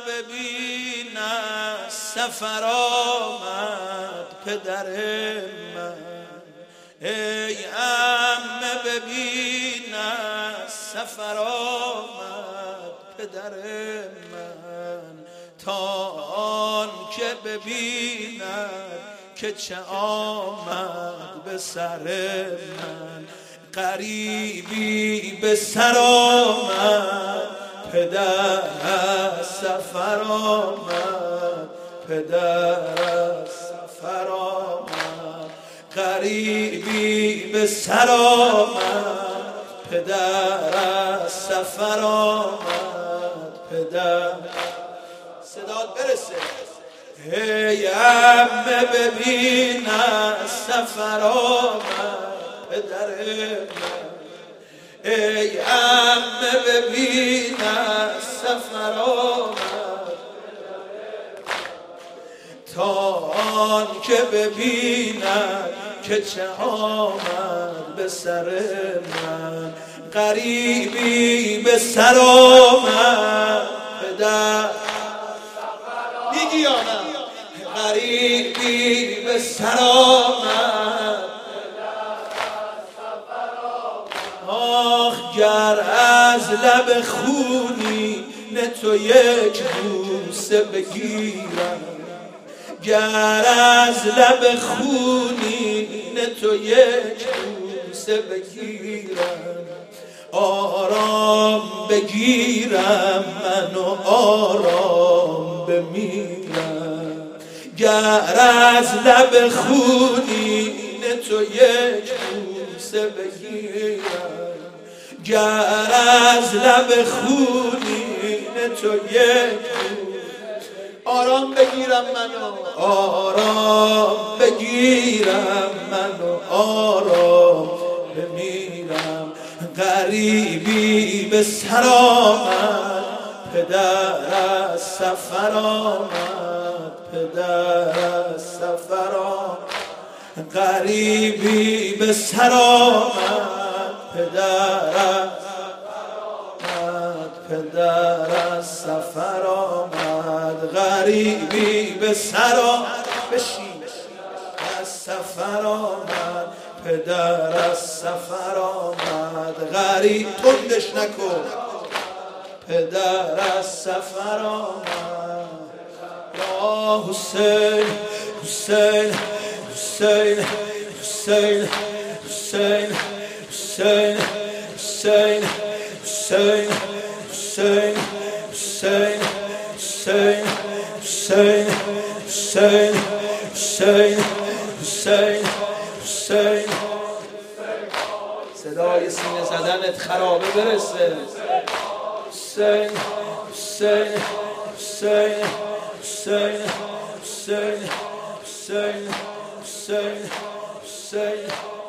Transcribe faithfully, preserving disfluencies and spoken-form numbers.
ببین از سفر آمد پدر من، ای عمه ببین از سفر آمد پدر من، تا آن که ببیند که چه آمد به سر من. غریبی به سر آمد پدر از سفر آمد، پدر از سفر آمد. غریبی به سر آمد پدر از سفر آمد، پدر. صدات برسه. ای عمه ببین از سفر آمد پدر من، ای عمه ببین از سفر آمد، تا آن که ببیند که چه آمد به سر من. غریبی به سر آمد پدر، میگی یا نه؟ غریبی به سر آمد، آخ گر از لب خونی نه تو یک بوسه بگیرم، گر از لب خونی نه تو یک بوسه بگیرم، آرام بگیرم من و آرام بمیرم. گر از لب خونی نه تو یک بوسه بگیرم، گر از لب خونی نه تو یک آرام بگیرم منو، آرام بگیرم منو آرام بمیرم. غریبی به سر آمد پدر از سفر آمد، پدر از سفر آمد. غریبی به سر آمد پدر از پدر از سفر آمد. غریبی به سر آمد، بشین از سفر آمد پدر از سفر آمد. غریب تندش نکن، پدر از سفر آمد. یا حسین حسین حسین حسین حسین حسین حسین حسین حسین حسین حسین حسین حسین حسین حسین حسین. صدای سینه زدنت خرابه برسه. حسین حسین حسین حسین حسین حسین حسین حسین